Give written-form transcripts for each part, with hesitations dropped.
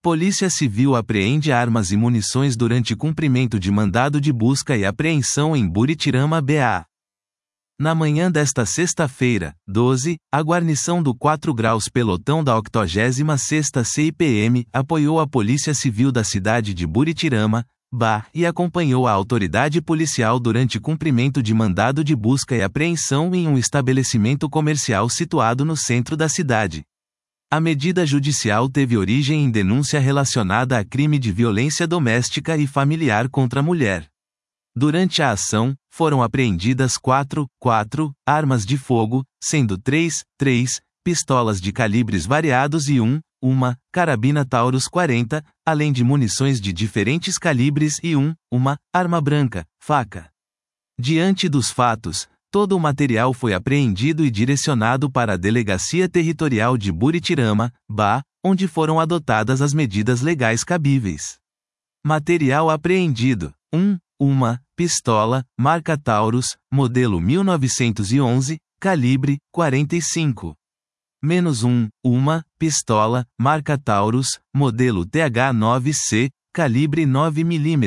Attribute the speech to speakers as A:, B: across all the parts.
A: Polícia Civil apreende armas e munições durante cumprimento de mandado de busca e apreensão em Buritirama, BA. Na manhã desta sexta-feira, 12, a guarnição do 4 Graus Pelotão da 86ª CIPM apoiou a Polícia Civil da cidade de Buritirama, BA, e acompanhou a autoridade policial durante cumprimento de mandado de busca e apreensão em um estabelecimento comercial situado no centro da cidade. A medida judicial teve origem em denúncia relacionada a crime de violência doméstica e familiar contra a mulher. Durante a ação, foram apreendidas 4 armas de fogo, sendo 3 pistolas de calibres variados e uma carabina Taurus 40, além de munições de diferentes calibres e uma arma branca, faca. Diante dos fatos, todo o material foi apreendido e direcionado para a Delegacia Territorial de Buritirama, BA, onde foram adotadas as medidas legais cabíveis. Material apreendido: uma pistola, marca Taurus, modelo 1911, calibre 45. Uma pistola, marca Taurus, modelo TH9C, calibre 9 mm.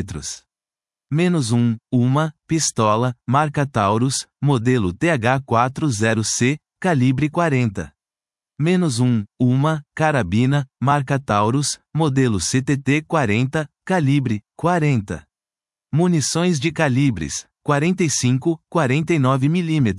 A: Uma pistola, marca Taurus, modelo TH40C, calibre 40. Uma carabina, marca Taurus, modelo CTT-40, calibre 40. Munições de calibres 45, 49 mm.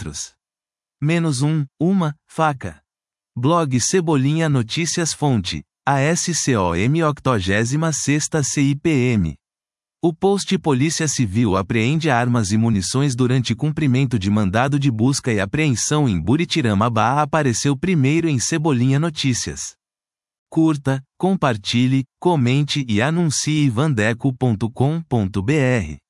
A: Uma faca. Blog Cebolinha Notícias. Fonte: ASCOM 86ª CIPM. O post Polícia Civil apreende armas e munições durante cumprimento de mandado de busca e apreensão em Buritirama, BA apareceu primeiro em Cebolinha Notícias. Curta, compartilhe, comente e anuncie vandeco.com.br.